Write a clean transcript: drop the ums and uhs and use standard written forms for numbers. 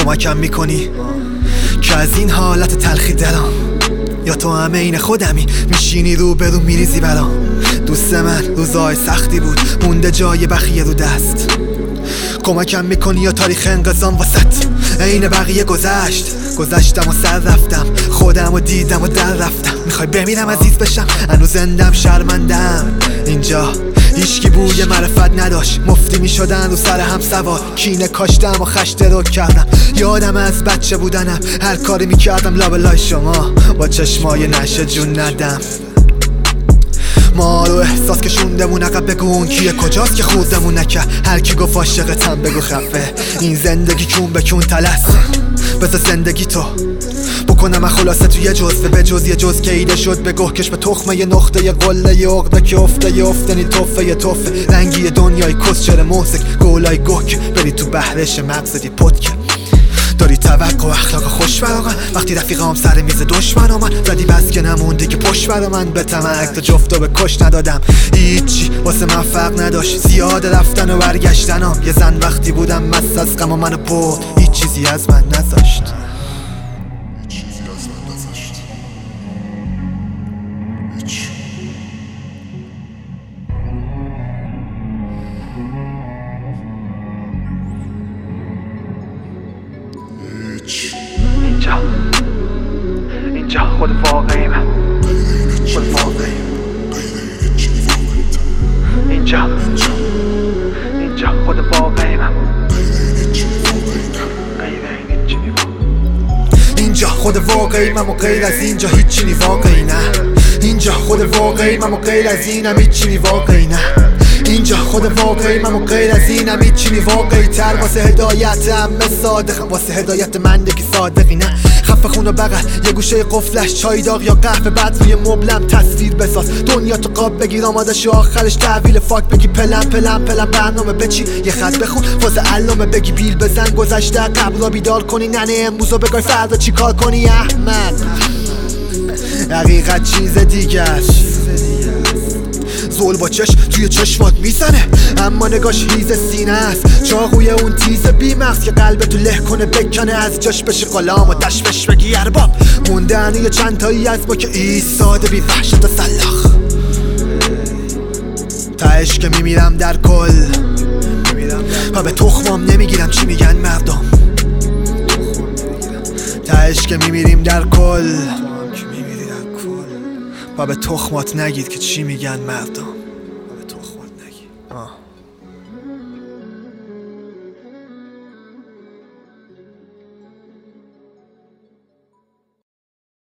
کمکم میکنی که از این حالت تلخی دلم، یا تو همه این خودمی میشینی رو به رو میریزی برام. دوست من روزای سختی بود مونده جای بخیه رو دست، کمکم میکنی یا تاریخ انقضام واسط عین بقیه گذشتم و سر رفتم، خودم و دیدم و در رفتم. میخوای بمیرم عزیز بشم، هنوز زندم شرمندم. اینجا هیچکی بوی معرفت نداشت، مفتی میشدن رو سر هم سوار. کینه کاشتم و خشت رو کردم، یادم از بچه بودنم هر کاری میکردم لابلای شما با چشمای نشه جون ندم. ما رو احساس که شوندمون عقب، بگو اون کیه کجاست که خوردمون نکرد. هر کی گفت عاشقتم بگو خفه، این زندگی کون به کون تلس. بذار زندگی تو بکنم خلاصه توی جزوه، به جز یه جز که ایده شد به گه کش به تخمه یه نقطه یه قله یه عقده که افته یه افتنی توفه رنگی دنیای کس چره موزک گولای گک بری تو بحرش مغزت یه پتکه. داری توقع و اخلاق خوش برا وقتی رفیقام سر میز دشمن من زدی بس که نمونده که پشت برا من به تمک تا جفتو به کش ندادم. هیچی واسه من فرق نداشت، زیاد رفتن و برگشتنم. یه زن وقتی بودم مست از غم و منو برد، هیچ چیزی از من نذاشت. اینجا خود واقعی من، خود واقعی. اینجا خود واقعی من، اینجا خود واقعی من و غیر از اینجا هیچی نی واقعی نه. اینجا خود واقعی من و غیر از اینم هیچی نی واقعی نه. اینجا خود واقعی من و غیر از اینم هیچی نی واقعی تر. واسه هدایتم صادقم، واسه هدایت من دیگه صادقی نه. خفه خون و بغل یه گوشه قفلش چای داغ یا قهوه، بعد روی مبلم تصویر بساز. دنیا تو قاب بگیر آماده شو آخرش تحویل فاک بگی پلم برنامه بچی یه خط بخون واسه علامه بگی بیل بزن گذشته قبل را بیدار کنی. ننه امروز رو بگای فردا چی کار کنی احمد. حقیقت چیز دیگه است، زول با چشم توی چشمات میزنه اما نگاش هیز سینه است. چاقوی اون تیز بیمغز که قلبتو له کنه بکنه از جاش بشه غلام و دشمش بگی ارباب. موندن یه چند تایی از ما که ایستاده بی وحشت و سلاخ. تهش که میمیرم در کل و به تخمام نمیگیرم چی میگن مردم. تهش که میمیریم در کل و به تخمات نگید که چی میگن مردم. و به تخمات نگید